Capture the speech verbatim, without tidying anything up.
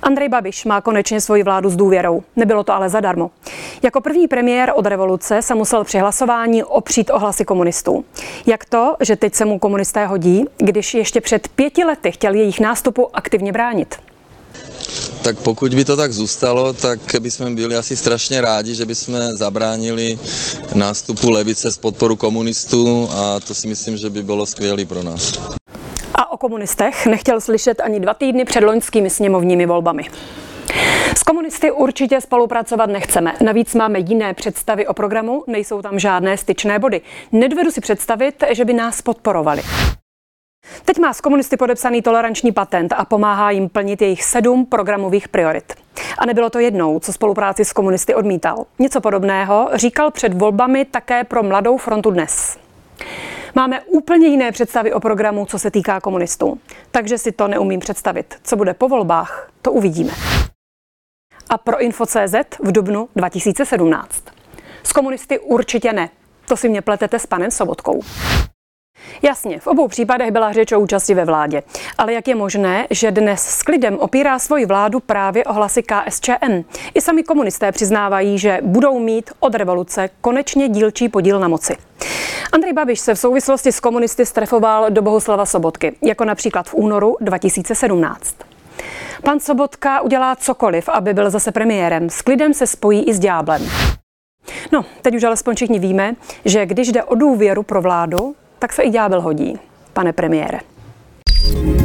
Andrej Babiš má konečně svoji vládu s důvěrou. Nebylo to ale zadarmo. Jako první premiér od revoluce se musel při hlasování opřít o hlasy komunistů. Jak to, že teď se mu komunisté hodí, když ještě před pěti lety chtěl jejich nástupu aktivně bránit? Tak pokud by to tak zůstalo, tak bychom byli asi strašně rádi, že bychom zabránili nástupu levice z podporu komunistů a to si myslím, že by bylo skvělé pro nás. A o komunistech nechtěl slyšet ani dva týdny před loňskými sněmovními volbami. S komunisty určitě spolupracovat nechceme. Navíc máme jiné představy o programu, nejsou tam žádné styčné body. Nedovedu si představit, že by nás podporovali. Teď má s komunisty podepsaný toleranční patent a pomáhá jim plnit jejich sedm programových priorit. A nebylo to jednou, co spolupráci s komunisty odmítal. Něco podobného říkal před volbami také pro Mladou frontu Dnes. Máme úplně jiné představy o programu, co se týká komunistů. Takže si to neumím představit. Co bude po volbách, to uvidíme. A pro Info tečka cé zet v dubnu dva tisíce sedmnáct. S komunisty určitě ne. To si mě pletete s panem Sobotkou. Jasně, v obou případech byla řeč o účasti ve vládě. Ale jak je možné, že dnes s klidem opírá svoji vládu právě o hlasy K S Č M? I sami komunisté přiznávají, že budou mít od revoluce konečně dílčí podíl na moci. Andrej Babiš se v souvislosti s komunisty strefoval do Bohuslava Sobotky, jako například v únoru dva tisíce sedmnáct. Pan Sobotka udělá cokoliv, aby byl zase premiérem. S klidem se spojí i s ďáblem. No, teď už alespoň všichni víme, že když jde o důvěru pro vládu, tak se i ďábel hodí, pane premiére.